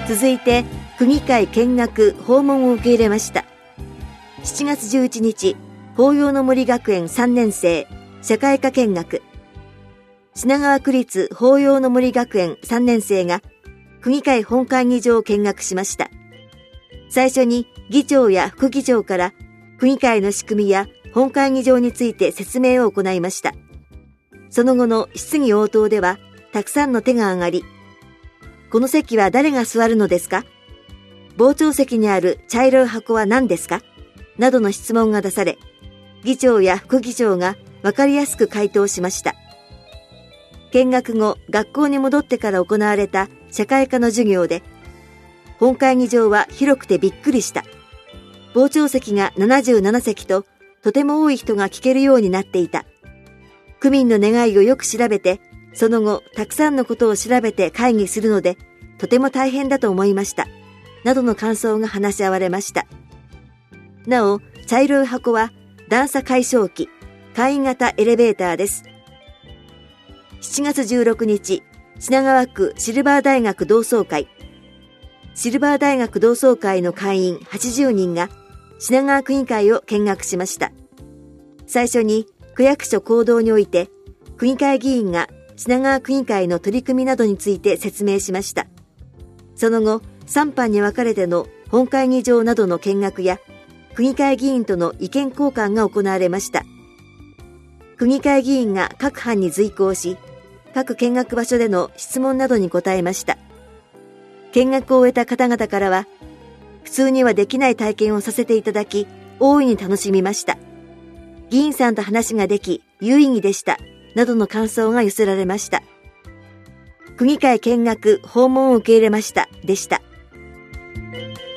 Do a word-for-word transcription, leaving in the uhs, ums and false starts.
続いて区議会見学訪問を受け入れました。しちがつじゅういちにち、紅葉の森学園さんねんせい社会科見学。品川区立紅葉の森学園さんねんせいが区議会本会議場を見学しました。最初に議長や副議長から区議会の仕組みや本会議場について説明を行いました。その後の質疑応答ではたくさんの手が挙がり、この席は誰が座るのですか？傍聴席にある茶色い箱は何ですか？などの質問が出され、議長や副議長が分かりやすく回答しました。見学後、学校に戻ってから行われた社会科の授業で、本会議場は広くてびっくりした。傍聴席がななじゅうななせきと、とても多い人が聞けるようになっていた。区民の願いをよく調べて、その後、たくさんのことを調べて会議するので、とても大変だと思いました。などの感想が話し合われました。なお、茶色い箱は段差解消機、簡易型エレベーターです。しちがつじゅうろくにち、品川区シルバー大学同窓会。シルバー大学同窓会の会員はちじゅうにんが品川区議会を見学しました。最初に区役所講堂において、区議会議員が品川区議会の取り組みなどについて説明しました。その後、さんぱんに分かれての本会議場などの見学や、区議会議員との意見交換が行われました。区議会議員が各班に随行し、各見学場所での質問などに答えました。見学を終えた方々からは、普通にはできない体験をさせていただき、大いに楽しみました。議員さんと話ができ、有意義でした。などの感想が寄せられました。区議会見学訪問を受け入れました。でした。